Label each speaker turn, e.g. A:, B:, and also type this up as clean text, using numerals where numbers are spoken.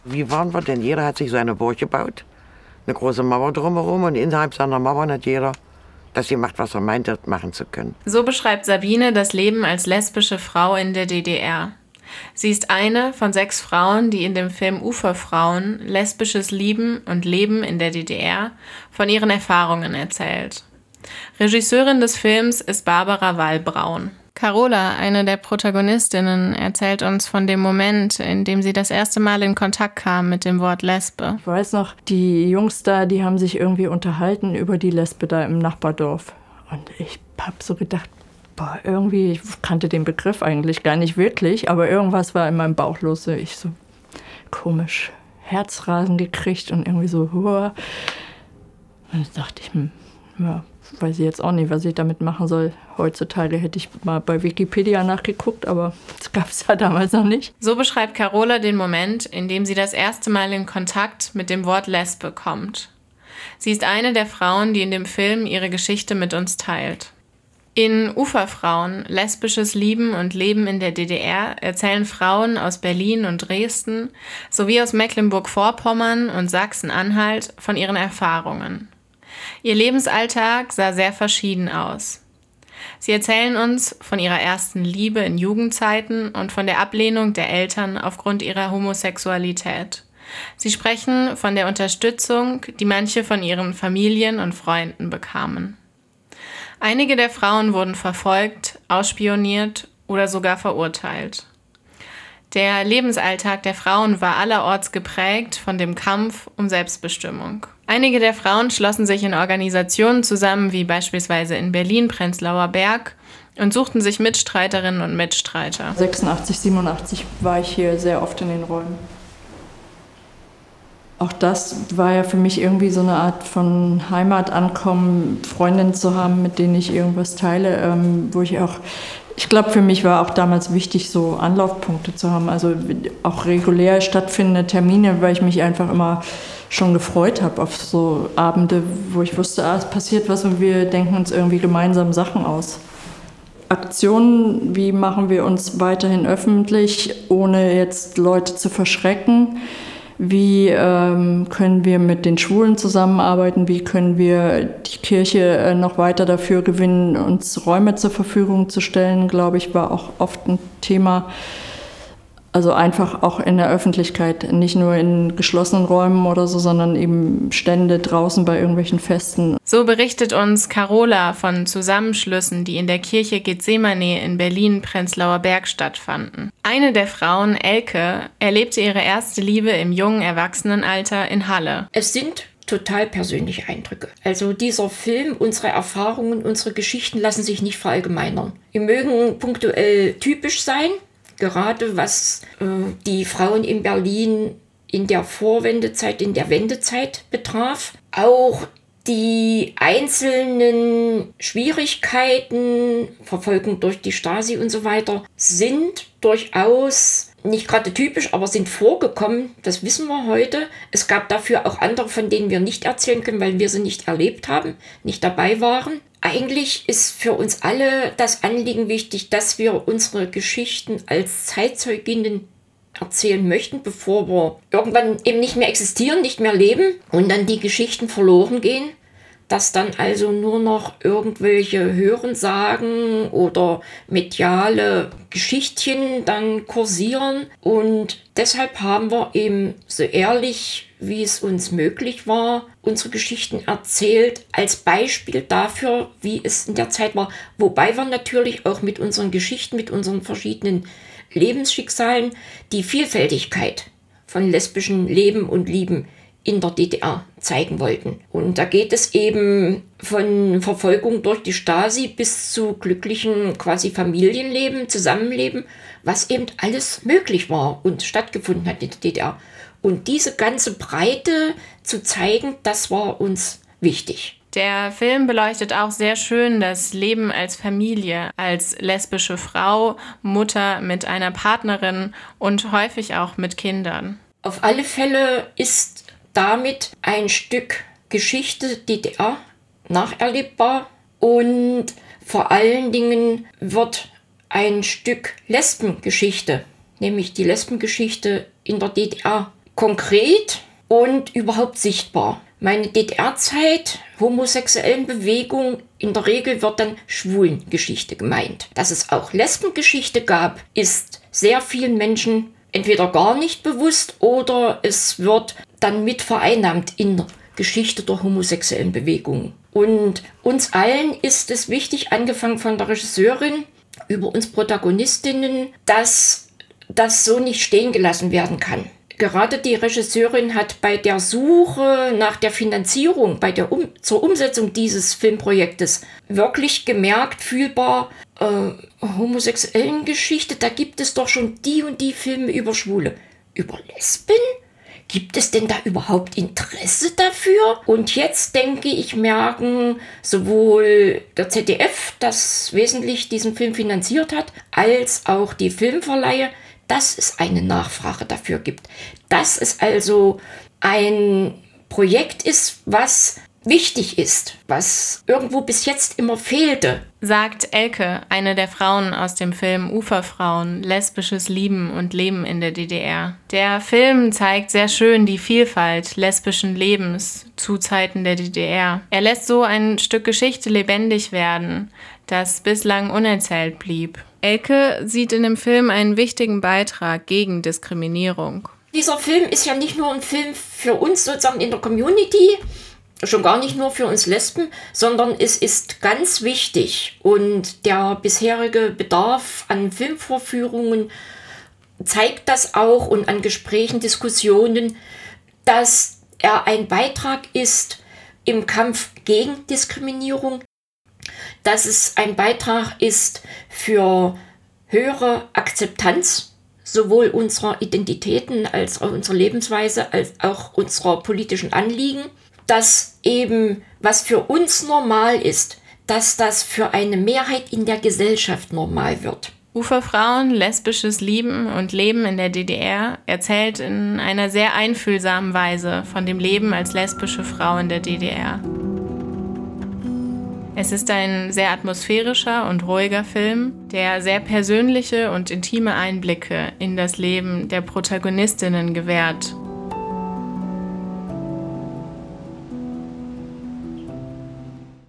A: Wie waren wir denn? Jeder hat sich seine Burg gebaut, eine große Mauer drumherum und innerhalb seiner Mauer hat jeder das gemacht, was er meinte, machen zu können.
B: So beschreibt Sabine das Leben als lesbische Frau in der DDR. Sie ist eine von 6 Frauen, die in dem Film Uferfrauen lesbisches Lieben und Leben in der DDR von ihren Erfahrungen erzählt. Regisseurin des Films ist Barbara Wallbraun. Carola, eine der Protagonistinnen, erzählt uns von dem Moment, in dem sie das erste Mal in Kontakt kam mit dem Wort Lesbe.
C: Ich weiß noch, die Jungs da, die haben sich irgendwie unterhalten über die Lesbe da im Nachbardorf. Und ich hab so gedacht, boah, irgendwie, ich kannte den Begriff eigentlich gar nicht wirklich, aber irgendwas war in meinem Bauch los. Ich so komisch Herzrasen gekriegt und irgendwie so, huah. Und da dachte ich, ja, weiß ich jetzt auch nicht, was ich damit machen soll. Heutzutage hätte ich mal bei Wikipedia nachgeguckt, aber das gab es ja damals noch nicht.
B: So beschreibt Carola den Moment, in dem sie das erste Mal in Kontakt mit dem Wort Lesbe kommt. Sie ist eine der Frauen, die in dem Film ihre Geschichte mit uns teilt. In Uferfrauen, lesbisches Lieben und Leben in der DDR erzählen Frauen aus Berlin und Dresden sowie aus Mecklenburg-Vorpommern und Sachsen-Anhalt von ihren Erfahrungen. Ihr Lebensalltag sah sehr verschieden aus. Sie erzählen uns von ihrer ersten Liebe in Jugendzeiten und von der Ablehnung der Eltern aufgrund ihrer Homosexualität. Sie sprechen von der Unterstützung, die manche von ihren Familien und Freunden bekamen. Einige der Frauen wurden verfolgt, ausspioniert oder sogar verurteilt. Der Lebensalltag der Frauen war allerorts geprägt von dem Kampf um Selbstbestimmung. Einige der Frauen schlossen sich in Organisationen zusammen, wie beispielsweise in Berlin, Prenzlauer Berg, und suchten sich Mitstreiterinnen und Mitstreiter.
C: 86, 87 war ich hier sehr oft in den Räumen. Auch das war ja für mich irgendwie so eine Art von Heimatankommen, Freundinnen zu haben, mit denen ich irgendwas teile, wo ich glaube, für mich war auch damals wichtig, so Anlaufpunkte zu haben, also auch regulär stattfindende Termine, weil ich mich einfach immer schon gefreut habe auf so Abende, wo ich wusste, es passiert was und wir denken uns irgendwie gemeinsam Sachen aus. Aktionen, wie machen wir uns weiterhin öffentlich, ohne jetzt Leute zu verschrecken? Wie können wir mit den Schwulen zusammenarbeiten? Wie können wir die Kirche noch weiter dafür gewinnen, uns Räume zur Verfügung zu stellen, glaube ich, war auch oft ein Thema. Also einfach auch in der Öffentlichkeit, nicht nur in geschlossenen Räumen oder so, sondern eben Stände draußen bei irgendwelchen Festen.
B: So berichtet uns Carola von Zusammenschlüssen, die in der Kirche Gethsemane in Berlin-Prenzlauer Berg stattfanden. Eine der Frauen, Elke, erlebte ihre erste Liebe im jungen Erwachsenenalter in Halle.
D: Es sind total persönliche Eindrücke. Also dieser Film, unsere Erfahrungen, unsere Geschichten lassen sich nicht verallgemeinern. Wir mögen punktuell typisch sein, gerade was die Frauen in Berlin in der Vorwendezeit, in der Wendezeit betraf. Auch die einzelnen Schwierigkeiten, Verfolgung durch die Stasi und so weiter, sind durchaus nicht gerade typisch, aber sind vorgekommen. Das wissen wir heute. Es gab dafür auch andere, von denen wir nicht erzählen können, weil wir sie nicht erlebt haben, nicht dabei waren. Eigentlich ist für uns alle das Anliegen wichtig, dass wir unsere Geschichten als Zeitzeuginnen erzählen möchten, bevor wir irgendwann eben nicht mehr existieren, nicht mehr leben und dann die Geschichten verloren gehen, dass dann also nur noch irgendwelche Hörensagen oder mediale Geschichtchen dann kursieren. Und deshalb haben wir eben so ehrlich, wie es uns möglich war, unsere Geschichten erzählt, als Beispiel dafür, wie es in der Zeit war. Wobei wir natürlich auch mit unseren Geschichten, mit unseren verschiedenen Lebensschicksalen die Vielfältigkeit von lesbischen Leben und Lieben in der DDR zeigen wollten. Und da geht es eben von Verfolgung durch die Stasi bis zu glücklichen quasi Familienleben, Zusammenleben, was eben alles möglich war und stattgefunden hat in der DDR. Und diese ganze Breite zu zeigen, das war uns wichtig.
B: Der Film beleuchtet auch sehr schön das Leben als Familie, als lesbische Frau, Mutter mit einer Partnerin und häufig auch mit Kindern.
D: Auf alle Fälle ist damit ein Stück Geschichte DDR nacherlebbar und vor allen Dingen wird ein Stück Lesbengeschichte, nämlich die Lesbengeschichte in der DDR, konkret und überhaupt sichtbar. Meine DDR-Zeit, homosexuellen Bewegung, in der Regel wird dann Schwulengeschichte gemeint. Dass es auch Lesbengeschichte gab, ist sehr vielen Menschen entweder gar nicht bewusst oder es wird dann mit vereinnahmt in der Geschichte der homosexuellen Bewegung. Und uns allen ist es wichtig, angefangen von der Regisseurin über uns Protagonistinnen, dass das so nicht stehen gelassen werden kann. Gerade die Regisseurin hat bei der Suche nach der Finanzierung, zur Umsetzung dieses Filmprojektes wirklich gemerkt, fühlbar, homosexuellen Geschichte, da gibt es doch schon die und die Filme über Schwule. Über Lesben? Gibt es denn da überhaupt Interesse dafür? Und jetzt denke ich, merken sowohl der ZDF, das wesentlich diesen Film finanziert hat, als auch die Filmverleihe, dass es eine Nachfrage dafür gibt. Dass es also ein Projekt ist, was wichtig ist, was irgendwo bis jetzt immer fehlte.
B: Sagt Elke, eine der Frauen aus dem Film Uferfrauen, lesbisches Lieben und Leben in der DDR. Der Film zeigt sehr schön die Vielfalt lesbischen Lebens zu Zeiten der DDR. Er lässt so ein Stück Geschichte lebendig werden, das bislang unerzählt blieb. Elke sieht in dem Film einen wichtigen Beitrag gegen Diskriminierung.
D: Dieser Film ist ja nicht nur ein Film für uns sozusagen in der Community, schon gar nicht nur für uns Lesben, sondern es ist ganz wichtig und der bisherige Bedarf an Filmvorführungen zeigt das auch und an Gesprächen, Diskussionen, dass er ein Beitrag ist im Kampf gegen Diskriminierung, dass es ein Beitrag ist für höhere Akzeptanz sowohl unserer Identitäten als auch unserer Lebensweise als auch unserer politischen Anliegen, dass eben was für uns normal ist, dass das für eine Mehrheit in der Gesellschaft normal wird.
B: Uferfrauen, lesbisches Lieben und Leben in der DDR erzählt in einer sehr einfühlsamen Weise von dem Leben als lesbische Frau in der DDR. Es ist ein sehr atmosphärischer und ruhiger Film, der sehr persönliche und intime Einblicke in das Leben der Protagonistinnen gewährt